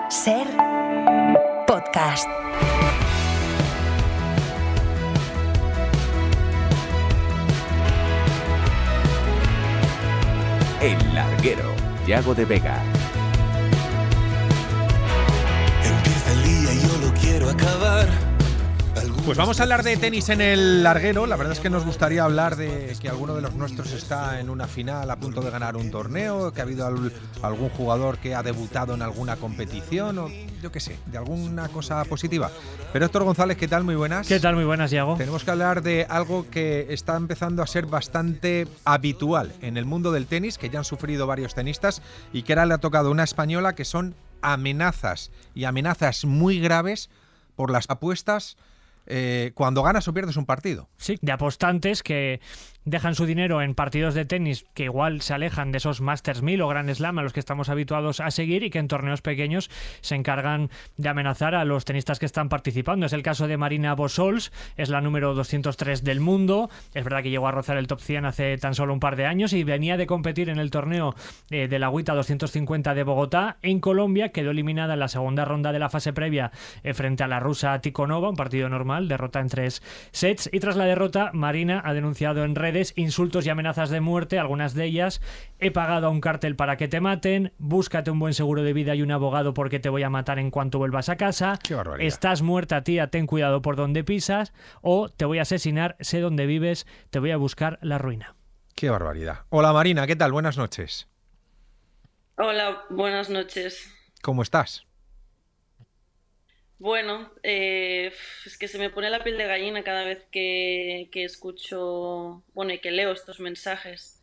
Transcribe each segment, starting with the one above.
Ser podcast. El Larguero, Yago de Vega. Empieza el día y yo lo quiero acabar. Pues vamos a hablar de tenis en el larguero. La verdad es que nos gustaría hablar de que alguno de los nuestros está en una final a punto de ganar un torneo, que ha habido algún jugador que ha debutado en alguna competición o yo qué sé, de alguna cosa positiva. Pero Héctor González, ¿qué tal? Muy buenas. ¿Qué tal? Muy buenas, Yago. Tenemos que hablar de algo que está empezando a ser bastante habitual en el mundo del tenis, que ya han sufrido varios tenistas y que ahora le ha tocado a una española, que son amenazas y amenazas muy graves por las apuestas. Cuando ganas o pierdes un partido. Sí, de apostantes que dejan su dinero en partidos de tenis que igual se alejan de esos Masters 1000 o Grand Slam a los que estamos habituados a seguir y que en torneos pequeños se encargan de amenazar a los tenistas que están participando. Es el caso de Marina Bosols, es la número 203 del mundo. Es verdad que llegó a rozar el top 100 hace tan solo un par de años y venía de competir en el torneo de la WTA 250 de Bogotá en Colombia. Quedó eliminada en la segunda ronda de la fase previa frente a la rusa Tikhonova, un partido normal, derrota en 3 sets. Y tras la derrota, Marina ha denunciado en redes insultos y amenazas de muerte, algunas de ellas: he pagado a un cártel para que te maten, búscate un buen seguro de vida y un abogado porque te voy a matar en cuanto vuelvas a casa, ¡qué barbaridad! Estás muerta, tía, ten cuidado por donde pisas, o te voy a asesinar, sé dónde vives, te voy a buscar la ruina. ¡Qué barbaridad! Hola Marina, ¿qué tal? Buenas noches. Hola, buenas noches. ¿Cómo estás? Bueno, es que se me pone la piel de gallina cada vez que escucho, bueno, y que leo estos mensajes.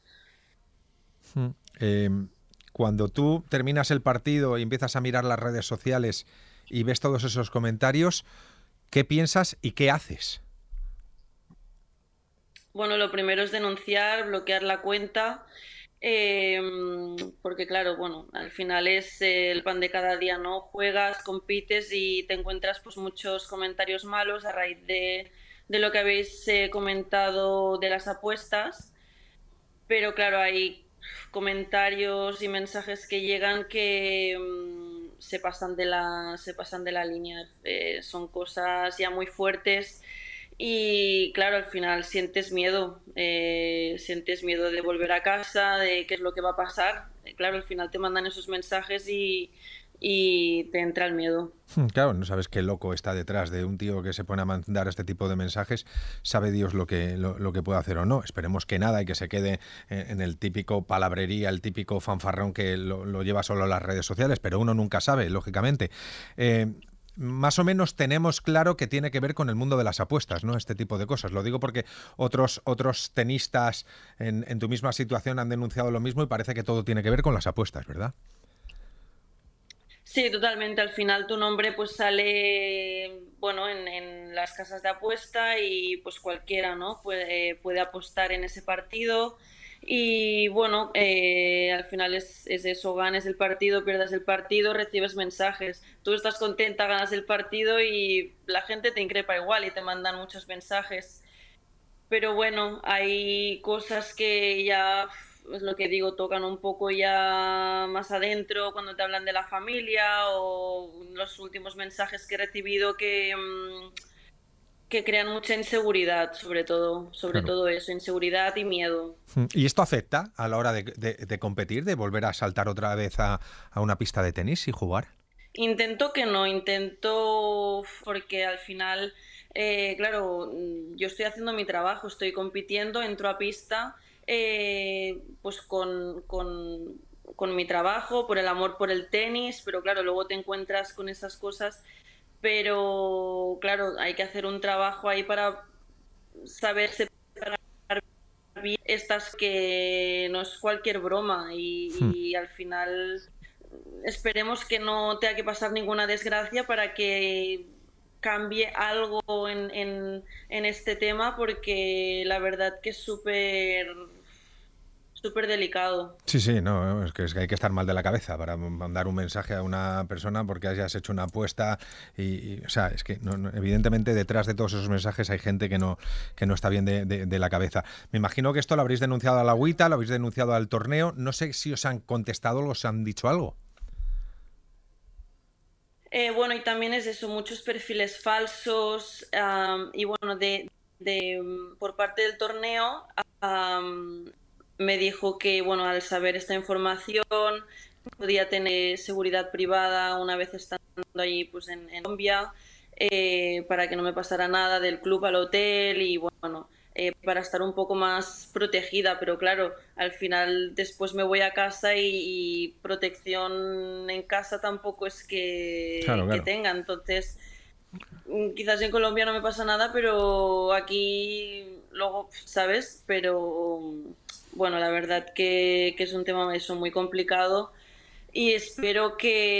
Cuando tú terminas el partido y empiezas a mirar las redes sociales y ves todos esos comentarios, ¿qué piensas y qué haces? Bueno, lo primero es denunciar, bloquear la cuenta, porque claro, bueno, al final es el pan de cada día, ¿no? Juegas, compites y te encuentras pues muchos comentarios malos a raíz de lo que habéis comentado de las apuestas, pero claro, hay comentarios y mensajes que llegan que se pasan de la línea, son cosas ya muy fuertes. Y claro, al final sientes miedo de volver a casa, de qué es lo que va a pasar. Claro, al final te mandan esos mensajes y te entra el miedo. Claro, no sabes qué loco está detrás de un tío que se pone a mandar este tipo de mensajes. Sabe Dios lo que puede hacer o no. Esperemos que nada y que se quede en el típico palabrería, el típico fanfarrón que lo lleva solo a las redes sociales, pero uno nunca sabe, lógicamente. Más o menos tenemos claro que tiene que ver con el mundo de las apuestas, ¿no? Este tipo de cosas. Lo digo porque otros tenistas en tu misma situación han denunciado lo mismo y parece que todo tiene que ver con las apuestas, ¿verdad? Sí, totalmente. Al final tu nombre pues sale, bueno, en las casas de apuesta y pues cualquiera, ¿no? Puede apostar en ese partido. Y bueno, al final es eso, ganes el partido, pierdas el partido, recibes mensajes. Tú estás contenta, ganas el partido y la gente te increpa igual y te mandan muchos mensajes. Pero bueno, hay cosas que ya, es lo que digo, tocan un poco ya más adentro cuando te hablan de la familia o los últimos mensajes que he recibido que crean mucha inseguridad, sobre todo eso, inseguridad y miedo. ¿Y esto afecta a la hora de competir, de volver a saltar otra vez a una pista de tenis y jugar? Intento porque al final, claro, yo estoy haciendo mi trabajo, estoy compitiendo, entro a pista, pues con mi trabajo, por el amor por el tenis, pero claro, luego te encuentras con esas cosas. Pero claro, hay que hacer un trabajo ahí para saber separar bien estas, que no es cualquier broma y al final esperemos que no tenga que pasar ninguna desgracia para que cambie algo en este tema, porque la verdad que es súper delicado. Sí, no, es que hay que estar mal de la cabeza para mandar un mensaje a una persona porque hayas hecho una apuesta o sea, es que evidentemente detrás de todos esos mensajes hay gente que no está bien de la cabeza. Me imagino que esto lo habréis denunciado a la WTA, lo habréis denunciado al torneo. No sé si os han contestado o os han dicho algo. Bueno, y también es eso, muchos perfiles falsos, y bueno, por parte del torneo, me dijo que, bueno, al saber esta información podía tener seguridad privada una vez estando allí pues en Colombia, para que no me pasara nada del club al hotel y bueno, para estar un poco más protegida, pero claro, al final después me voy a casa y protección en casa tampoco es que tenga, entonces quizás en Colombia no me pasa nada, pero aquí luego, ¿sabes? Pero bueno, la verdad que es un tema eso muy complicado y espero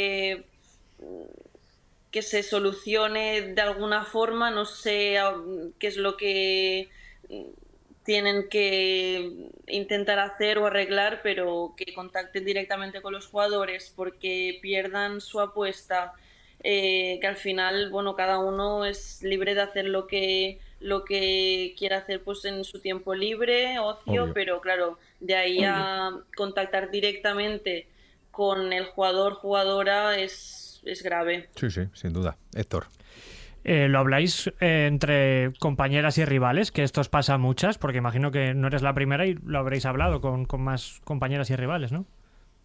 que se solucione de alguna forma, no sé qué es lo que tienen que intentar hacer o arreglar, pero que contacten directamente con los jugadores porque pierdan su apuesta, que al final, bueno, cada uno es libre de hacer lo que quiera hacer pues en su tiempo libre, ocio, Obvio. pero claro, de ahí a contactar directamente con el jugador, jugadora es grave. Sí, sí, sin duda. Héctor. ¿Lo habláis entre compañeras y rivales? Que esto os pasa a muchas, porque imagino que no eres la primera y lo habréis hablado con más compañeras y rivales, ¿no?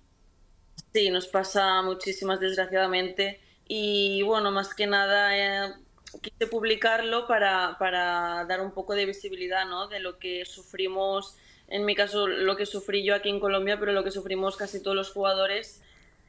Sí, nos pasa muchísimas, desgraciadamente. Y bueno, más que nada quise publicarlo para dar un poco de visibilidad, ¿no? De lo que sufrimos, en mi caso, lo que sufrí yo aquí en Colombia, pero lo que sufrimos casi todos los jugadores.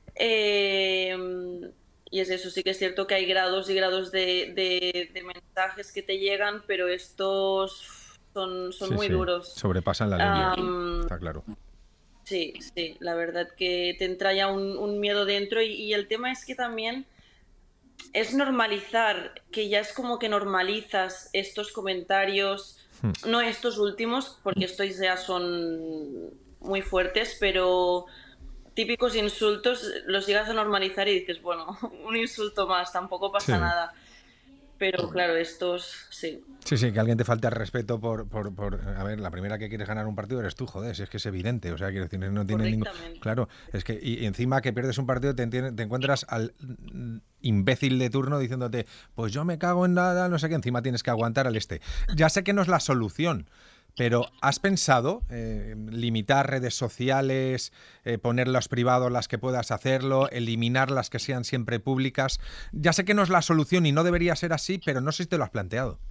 Eh, y es eso, sí que es cierto que hay grados y grados de mensajes que te llegan, pero estos son Sí, muy sí. duros. Sobrepasan la línea. Está claro. Sí, sí, la verdad que te entra ya un miedo dentro y el tema es que también es normalizar, que ya es como que normalizas estos comentarios, no estos últimos, porque estos ya son muy fuertes, pero típicos insultos los llegas a normalizar y dices, bueno, un insulto más, tampoco Sí. pasa nada. Pero claro, estos sí. Sí, sí, que alguien te falte al respeto A ver, la primera que quieres ganar un partido eres tú, joder, si es que es evidente, o sea, quiero decir, no tiene ningún... Correctamente. Claro, es que, y encima que pierdes un partido te encuentras al imbécil de turno diciéndote, pues yo me cago en nada, no sé qué, encima tienes que aguantar al este. Ya sé que no es la solución, pero ¿has pensado limitar redes sociales, ponerlas privados las que puedas hacerlo, eliminar las que sean siempre públicas? Ya sé que no es la solución y no debería ser así, pero no sé si te lo has planteado.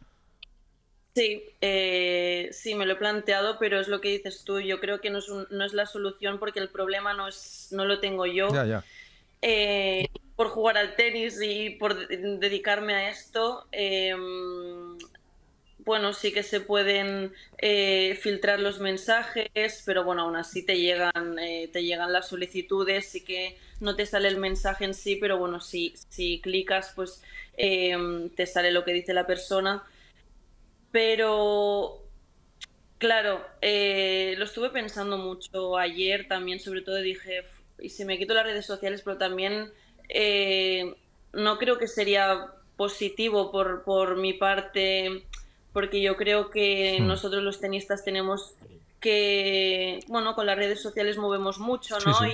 Sí, sí, me lo he planteado, pero es lo que dices tú. Yo creo que no es la solución porque el problema no lo tengo yo. Ya, ya. Por jugar al tenis y por dedicarme a esto, bueno, sí que se pueden filtrar los mensajes, pero bueno, aún así te llegan las solicitudes, sí que no te sale el mensaje en sí, pero bueno, si clicas, pues te sale lo que dice la persona. Pero claro, lo estuve pensando mucho ayer también, sobre todo dije, y si me quito las redes sociales, pero también no creo que sería positivo por mi parte, porque yo creo que nosotros los tenistas tenemos que, bueno, con las redes sociales movemos mucho, Sí, ¿no? sí.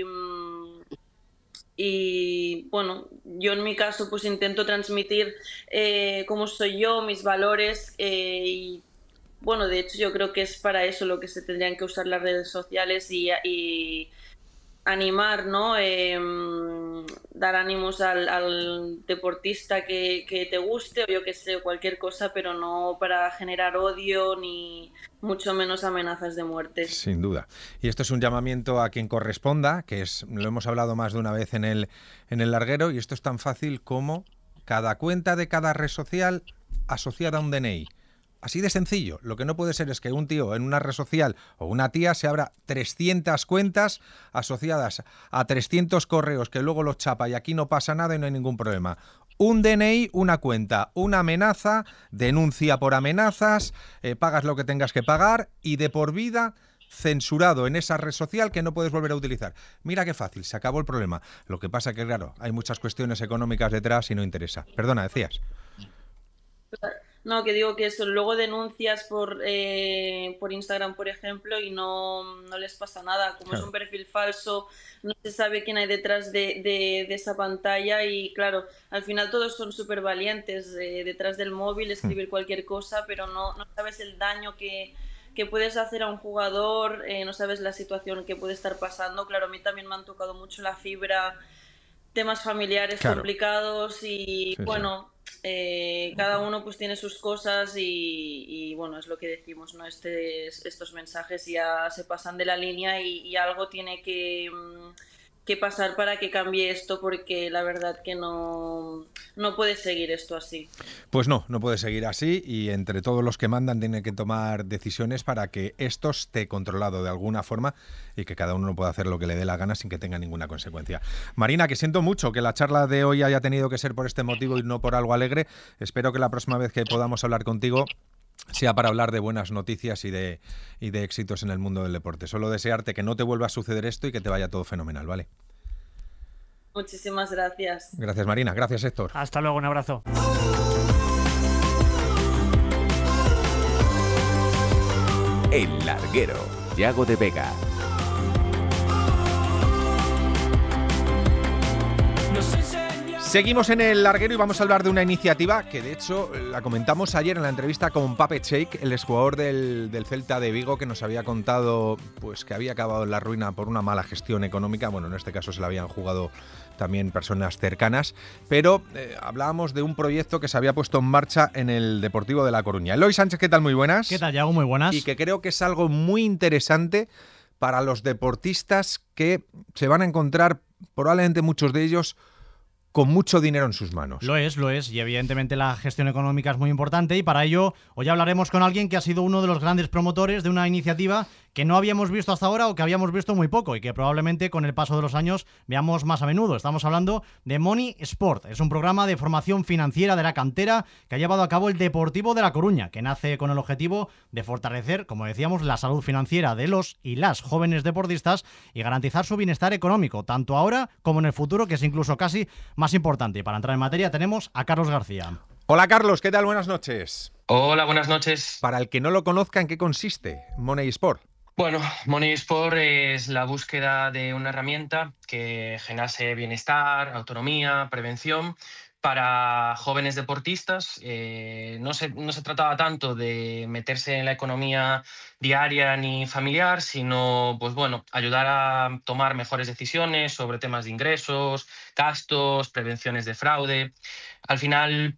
Y bueno, yo en mi caso pues intento transmitir cómo soy yo, mis valores, y bueno, de hecho yo creo que es para eso lo que se tendrían que usar las redes sociales y animar, ¿no? Dar ánimos al deportista que te guste o yo que sé, cualquier cosa, pero no para generar odio ni mucho menos amenazas de muerte. Sin duda. Y esto es un llamamiento a quien corresponda, que es, lo hemos hablado más de una vez en el larguero, y esto es tan fácil como cada cuenta de cada red social asociada a un DNI. Así de sencillo. Lo que no puede ser es que un tío en una red social o una tía se abra 300 cuentas asociadas a 300 correos que luego los chapa y aquí no pasa nada y no hay ningún problema. Un DNI, una cuenta, una amenaza, denuncia por amenazas, pagas lo que tengas que pagar y de por vida censurado en esa red social que no puedes volver a utilizar. Mira qué fácil, se acabó el problema. Lo que pasa que, claro, hay muchas cuestiones económicas detrás y no interesa. Perdona, decías. No, que digo que eso, luego denuncias por Instagram, por ejemplo, y no les pasa nada. Como es un perfil falso, no se sabe quién hay detrás de esa pantalla y claro, al final todos son súper valientes detrás del móvil, escribir cualquier cosa, pero no sabes el daño que puedes hacer a un jugador, no sabes la situación que puede estar pasando. Claro, a mí también me han tocado mucho la fibra, temas familiares complicados y bueno, cada uno pues tiene sus cosas y bueno, es lo que decimos, ¿no? Estos mensajes ya se pasan de la línea y algo tiene que pasar para que cambie esto, porque la verdad que no puede seguir esto así. Pues no puede seguir así, y entre todos los que mandan tienen que tomar decisiones para que esto esté controlado de alguna forma y que cada uno pueda hacer lo que le dé la gana sin que tenga ninguna consecuencia. Marina, que siento mucho que la charla de hoy haya tenido que ser por este motivo y no por algo alegre. Espero que la próxima vez que podamos hablar contigo sea para hablar de buenas noticias y de éxitos en el mundo del deporte. Solo desearte que no te vuelva a suceder esto y que te vaya todo fenomenal, ¿vale? Muchísimas gracias. Gracias, Marina. Gracias, Héctor. Hasta luego, un abrazo. El Larguero, Yago de Vega. Seguimos en El Larguero y vamos a hablar de una iniciativa que de hecho la comentamos ayer en la entrevista con Pape Cheik, el exjugador del Celta de Vigo, que nos había contado pues que había acabado en la ruina por una mala gestión económica. Bueno, en este caso se la habían jugado también personas cercanas, pero hablábamos de un proyecto que se había puesto en marcha en el Deportivo de La Coruña. Eloy Sánchez, ¿qué tal? Muy buenas. ¿Qué tal, Yago? Muy buenas. Y que creo que es algo muy interesante para los deportistas que se van a encontrar, probablemente muchos de ellos, con mucho dinero en sus manos. Lo es, y evidentemente la gestión económica es muy importante, y para ello hoy hablaremos con alguien que ha sido uno de los grandes promotores de una iniciativa que no habíamos visto hasta ahora o que habíamos visto muy poco y que probablemente con el paso de los años veamos más a menudo. Estamos hablando de Money Sport. Es un programa de formación financiera de la cantera que ha llevado a cabo el Deportivo de La Coruña, que nace con el objetivo de fortalecer, como decíamos, la salud financiera de los y las jóvenes deportistas y garantizar su bienestar económico, tanto ahora como en el futuro, que es incluso casi más importante. Y para entrar en materia tenemos a Carlos García. Hola, Carlos, ¿qué tal? Buenas noches. Hola, buenas noches. Para el que no lo conozca, ¿en qué consiste Money Sport? Bueno, Money Sport es la búsqueda de una herramienta que generase bienestar, autonomía, prevención para jóvenes deportistas. No se trataba tanto de meterse en la economía diaria ni familiar, sino pues bueno, ayudar a tomar mejores decisiones sobre temas de ingresos, gastos, prevenciones de fraude. Al final,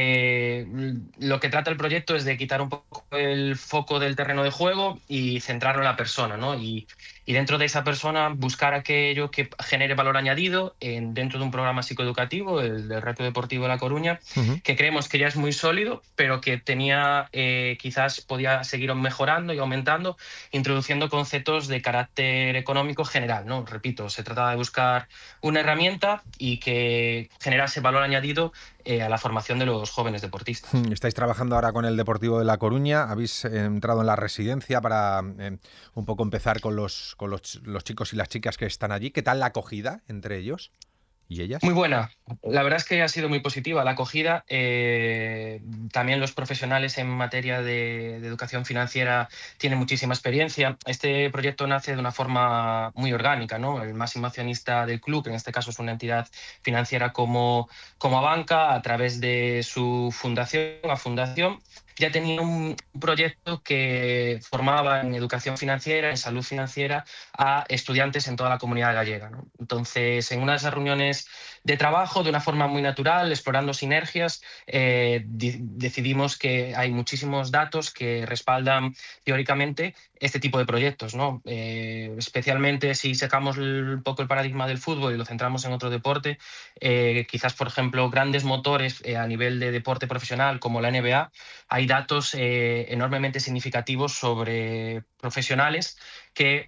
lo que trata el proyecto es de quitar un poco el foco del terreno de juego y centrarlo en la persona, ¿no? Y dentro de esa persona buscar aquello que genere valor añadido dentro de un programa psicoeducativo, el del Reto Deportivo de La Coruña, que creemos que ya es muy sólido, pero que tenía quizás podía seguir mejorando y aumentando, introduciendo conceptos de carácter económico general, ¿no? Repito, se trataba de buscar una herramienta y que generase valor añadido a la formación de los jóvenes deportistas. Estáis trabajando ahora con el Deportivo de La Coruña, habéis entrado en la residencia para un poco empezar con los chicos y las chicas que están allí. ¿Qué tal la acogida entre ellos y ellas? Muy buena. La verdad es que ha sido muy positiva la acogida. También los profesionales en materia de educación financiera tienen muchísima experiencia. Este proyecto nace de una forma muy orgánica, ¿no? El máximo accionista del club, en este caso es una entidad financiera como Abanca, a través de su fundación, ya tenía un proyecto que formaba en educación financiera, en salud financiera, a estudiantes en toda la comunidad gallega, ¿no? Entonces, en una de esas reuniones de trabajo, de una forma muy natural, explorando sinergias, decidimos que hay muchísimos datos que respaldan teóricamente este tipo de proyectos, ¿no? Especialmente si sacamos un poco el paradigma del fútbol y lo centramos en otro deporte, quizás, por ejemplo, grandes motores a nivel de deporte profesional como la NBA, hay datos enormemente significativos sobre profesionales que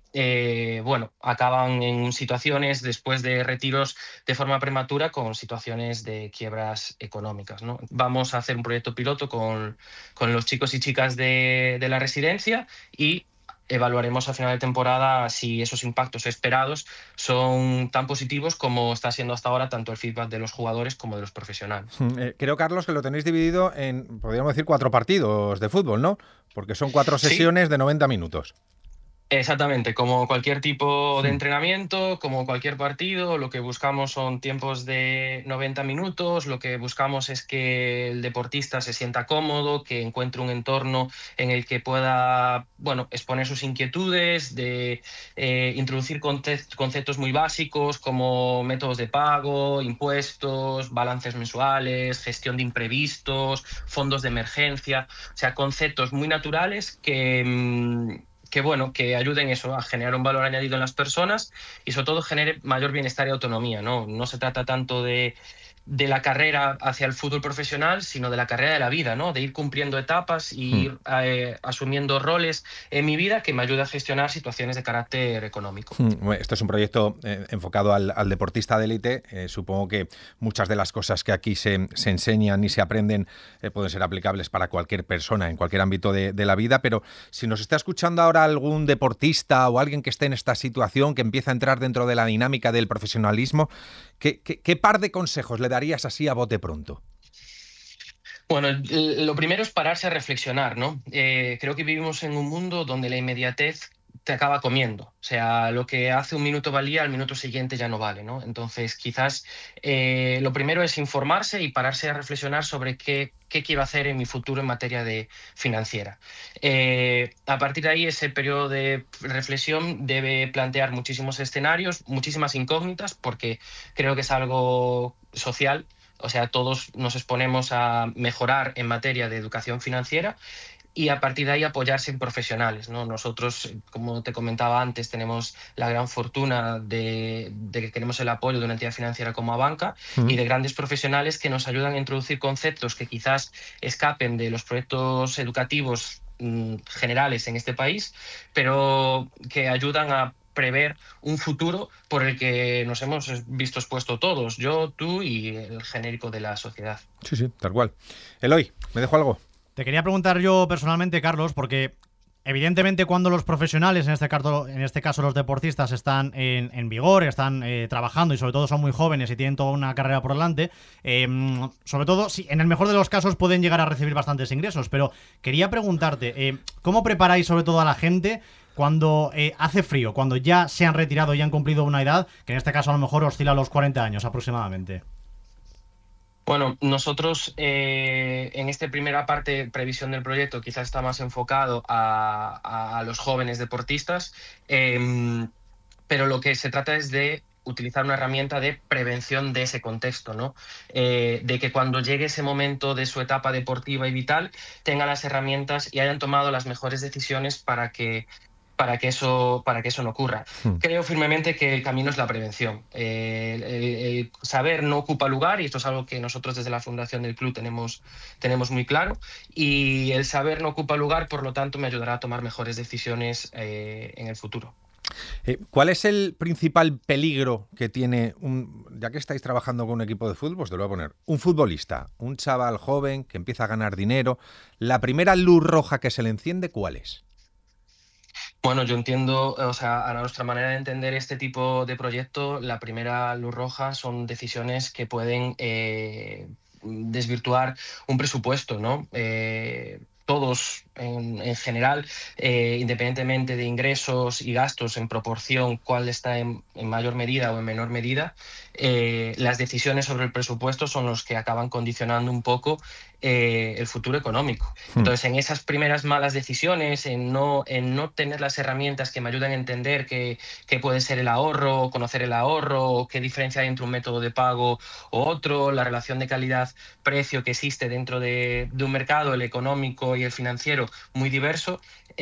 acaban en situaciones después de retiros de forma prematura con situaciones de quiebras económicas, ¿no? Vamos a hacer un proyecto piloto con los chicos y chicas de la residencia y evaluaremos a final de temporada si esos impactos esperados son tan positivos como está siendo hasta ahora tanto el feedback de los jugadores como de los profesionales. Creo, Carlos, que lo tenéis dividido en, podríamos decir, 4 partidos de fútbol, ¿no? Porque son 4 sesiones de 90 minutos. Exactamente, como cualquier tipo de entrenamiento, como cualquier partido, lo que buscamos son tiempos de 90 minutos, lo que buscamos es que el deportista se sienta cómodo, que encuentre un entorno en el que pueda, bueno, exponer sus inquietudes, de introducir conceptos muy básicos como métodos de pago, impuestos, balances mensuales, gestión de imprevistos, fondos de emergencia, o sea, conceptos muy naturales que ayuden eso a generar un valor añadido en las personas y sobre todo genere mayor bienestar y autonomía, ¿no? No se trata tanto de la carrera hacia el fútbol profesional, sino de la carrera de la vida, ¿no? De ir cumpliendo etapas y ir asumiendo roles en mi vida que me ayuda a gestionar situaciones de carácter económico. Esto es un proyecto enfocado al deportista de élite. Supongo que muchas de las cosas que aquí se enseñan y se aprenden pueden ser aplicables para cualquier persona en cualquier ámbito de la vida, pero si nos está escuchando ahora algún deportista o alguien que esté en esta situación, que empieza a entrar dentro de la dinámica del profesionalismo, ¿qué par de consejos le darías así a bote pronto? Bueno, lo primero es pararse a reflexionar, ¿no? Creo que vivimos en un mundo donde la inmediatez te acaba comiendo. O sea, lo que hace un minuto valía, al minuto siguiente ya no vale, ¿no? Entonces, quizás lo primero es informarse y pararse a reflexionar sobre qué quiero hacer en mi futuro en materia de financiera. A partir de ahí, ese periodo de reflexión debe plantear muchísimos escenarios, muchísimas incógnitas, porque creo que es algo social. O sea, todos nos exponemos a mejorar en materia de educación financiera y a partir de ahí apoyarse en profesionales, ¿no? Nosotros, como te comentaba antes, tenemos la gran fortuna de que tenemos el apoyo de una entidad financiera como Abanca y de grandes profesionales que nos ayudan a introducir conceptos que quizás escapen de los proyectos educativos generales en este país, pero que ayudan a prever un futuro por el que nos hemos visto expuestos todos, yo, tú y el genérico de la sociedad. Sí, tal cual. Eloy, ¿me dejo algo? Te quería preguntar yo personalmente, Carlos, porque evidentemente cuando los profesionales, en este caso los deportistas, están en vigor, están trabajando y sobre todo son muy jóvenes y tienen toda una carrera por delante, sobre todo, sí, en el mejor de los casos pueden llegar a recibir bastantes ingresos, pero quería preguntarte, ¿cómo preparáis sobre todo a la gente cuando hace frío, cuando ya se han retirado y han cumplido una edad, que en este caso a lo mejor oscila a los 40 años aproximadamente? Bueno, nosotros en esta primera parte, previsión del proyecto, quizás está más enfocado a los jóvenes deportistas, pero lo que se trata es de utilizar una herramienta de prevención de ese contexto, ¿no? De que cuando llegue ese momento de su etapa deportiva y vital, tengan las herramientas y hayan tomado las mejores decisiones para que eso no ocurra. Creo firmemente que el camino es la prevención. El saber no ocupa lugar, y esto es algo que nosotros desde la fundación del club tenemos muy claro, y el saber no ocupa lugar, por lo tanto, me ayudará a tomar mejores decisiones en el futuro. ¿Cuál es el principal peligro que tiene, ya que estáis trabajando con un equipo de fútbol, pues te lo voy a poner, un futbolista, un chaval joven que empieza a ganar dinero, la primera luz roja que se le enciende, ¿cuál es? Bueno, yo entiendo, o sea, a nuestra manera de entender este tipo de proyecto, la primera luz roja son decisiones que pueden desvirtuar un presupuesto, ¿no? Todos en general, independientemente de ingresos y gastos en proporción, cuál está en mayor medida o en menor medida, las decisiones sobre el presupuesto son los que acaban condicionando un poco el futuro económico. Entonces, en esas primeras malas decisiones, en no tener las herramientas que me ayudan a entender qué puede ser el ahorro, conocer el ahorro, qué diferencia hay entre un método de pago u otro, la relación de calidad-precio que existe dentro de un mercado, el económico y el financiero, muy diverso,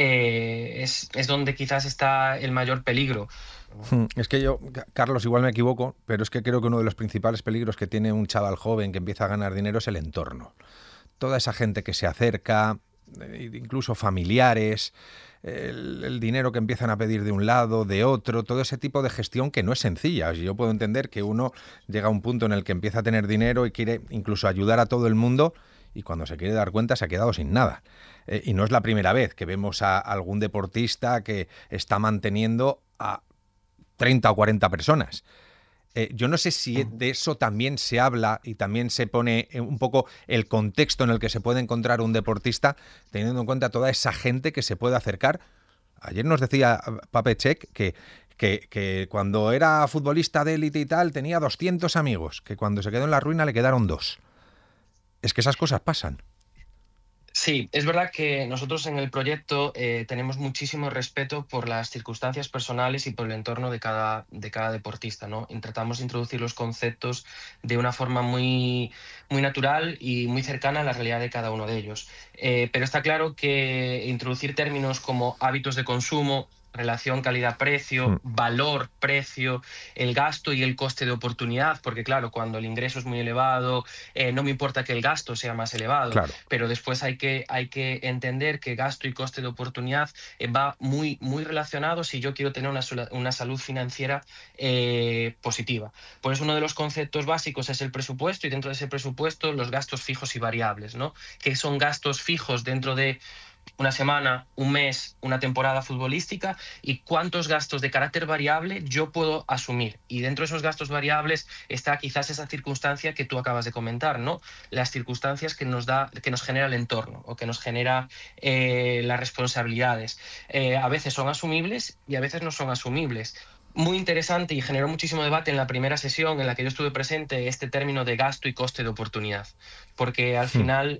es donde quizás está el mayor peligro. Es que yo, Carlos, igual me equivoco, pero es que creo que uno de los principales peligros que tiene un chaval joven que empieza a ganar dinero es el entorno. Toda esa gente que se acerca, incluso familiares, el dinero que empiezan a pedir de un lado, de otro, todo ese tipo de gestión que no es sencilla. Yo puedo entender que uno llega a un punto en el que empieza a tener dinero y quiere incluso ayudar a todo el mundo, y cuando se quiere dar cuenta se ha quedado sin nada. Y no es la primera vez que vemos a algún deportista que está manteniendo a 30 o 40 personas. Yo no sé si de eso también se habla y también se pone un poco el contexto en el que se puede encontrar un deportista, teniendo en cuenta toda esa gente que se puede acercar. Ayer nos decía Pape Cech que cuando era futbolista de élite y tal tenía 200 amigos, que cuando se quedó en la ruina le quedaron 2. Es que esas cosas pasan. Sí, es verdad que nosotros en el proyecto tenemos muchísimo respeto por las circunstancias personales y por el entorno de cada deportista, ¿no? Y tratamos de introducir los conceptos de una forma muy, muy natural y muy cercana a la realidad de cada uno de ellos. Pero está claro que introducir términos como hábitos de consumo, relación calidad-precio, valor-precio, el gasto y el coste de oportunidad, porque claro, cuando el ingreso es muy elevado, no me importa que el gasto sea más elevado, claro, pero después hay que entender que gasto y coste de oportunidad va muy, muy relacionado si yo quiero tener una salud financiera positiva. Por eso uno de los conceptos básicos es el presupuesto, y dentro de ese presupuesto los gastos fijos y variables, ¿no? Que son gastos fijos dentro de una semana, un mes, una temporada futbolística, y cuántos gastos de carácter variable yo puedo asumir. Y dentro de esos gastos variables está quizás esa circunstancia que tú acabas de comentar, ¿no? Las circunstancias que nos genera el entorno o que nos genera las responsabilidades. A veces son asumibles y a veces no son asumibles. Muy interesante y generó muchísimo debate en la primera sesión en la que yo estuve presente este término de gasto y coste de oportunidad, porque al final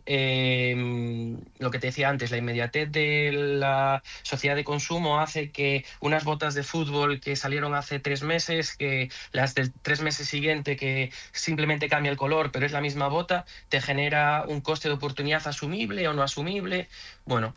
lo que te decía antes, la inmediatez de la sociedad de consumo hace que unas botas de fútbol que salieron hace 3 meses, que las del 3 meses siguiente que simplemente cambia el color pero es la misma bota, te genera un coste de oportunidad asumible o no asumible. Bueno,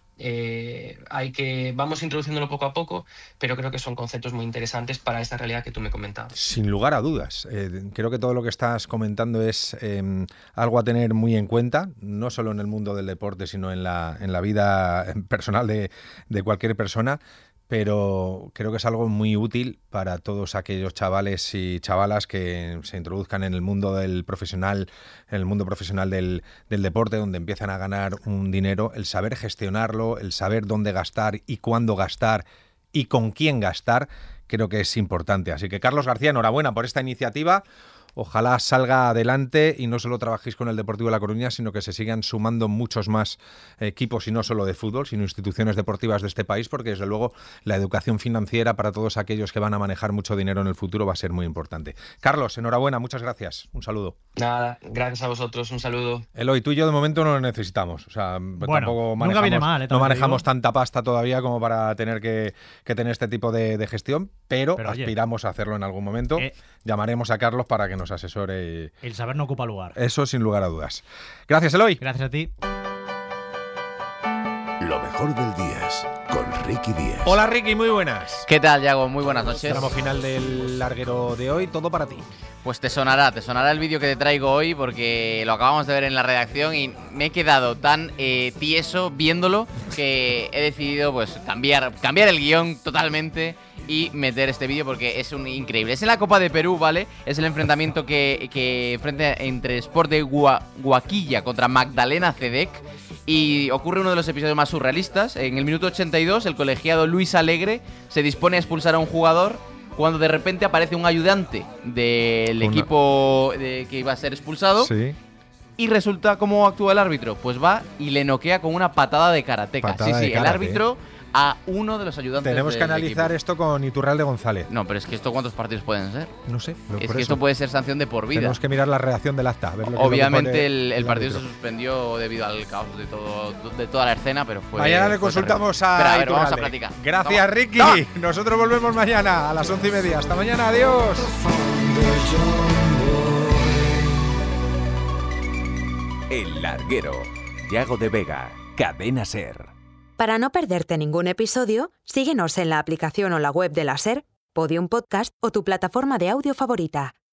vamos introduciéndolo poco a poco, pero creo que son conceptos muy interesantes para esta realidad que tú me comentabas. Sin lugar a dudas. Creo que todo lo que estás comentando es algo a tener muy en cuenta, no solo en el mundo del deporte, sino en la vida personal de cualquier persona. Pero creo que es algo muy útil para todos aquellos chavales y chavalas que se introduzcan en el mundo del profesional, en el mundo profesional del deporte, donde empiezan a ganar un dinero, el saber gestionarlo, el saber dónde gastar y cuándo gastar y con quién gastar, creo que es importante. Así que, Carlos García, enhorabuena por esta iniciativa. Ojalá salga adelante y no solo trabajéis con el Deportivo de La Coruña, sino que se sigan sumando muchos más equipos, y no solo de fútbol, sino instituciones deportivas de este país, porque desde luego la educación financiera para todos aquellos que van a manejar mucho dinero en el futuro va a ser muy importante. Carlos, enhorabuena, muchas gracias. Un saludo. Nada, gracias a vosotros, un saludo. Eloy, tú y yo de momento no lo necesitamos. O sea, tampoco nunca viene mal, no manejamos tanta pasta todavía como para tener que tener este tipo de gestión, pero aspiramos a hacerlo en algún momento. Llamaremos a Carlos para que nos asesore. El saber no ocupa lugar. Eso sin lugar a dudas. Gracias, Eloy. Gracias a ti. Lo mejor del día es con Ricky Díaz. Hola, Ricky, muy buenas. ¿Qué tal, Yago? Muy buenas noches. Tramo final del larguero de hoy, todo para ti. Pues te sonará el vídeo que te traigo hoy, porque lo acabamos de ver en la redacción y me he quedado tan tieso viéndolo que he decidido pues cambiar el guión totalmente y meter este vídeo porque es increíble. Es en la Copa de Perú, ¿vale? Es el enfrentamiento que frente entre Sport de Huaquilla contra Magdalena Cedec. Y ocurre uno de los episodios más surrealistas. En el minuto 82, el colegiado Luis Alegre se dispone a expulsar a un jugador cuando de repente aparece un ayudante del equipo que iba a ser expulsado. Sí. Y resulta, ¿cómo actúa el árbitro? Pues va y le noquea con una patada de karateca. El árbitro a uno de los ayudantes. Tenemos que analizar esto con Iturralde González. No, pero es que esto, ¿cuántos partidos pueden ser? No sé. Es que esto puede ser sanción de por vida. Tenemos que mirar la redacción del acta. Ver Obviamente el partido se suspendió debido al caos de toda la escena, pero fue... Mañana le consultamos a ver, vamos a platicar. Gracias, Toma. Ricky. ¡Toma! Nosotros volvemos mañana a las 11:30. Hasta mañana, adiós. El Larguero. Yago de Vega. Cadena SER. Para no perderte ningún episodio, síguenos en la aplicación o la web de la SER, Podium Podcast o tu plataforma de audio favorita.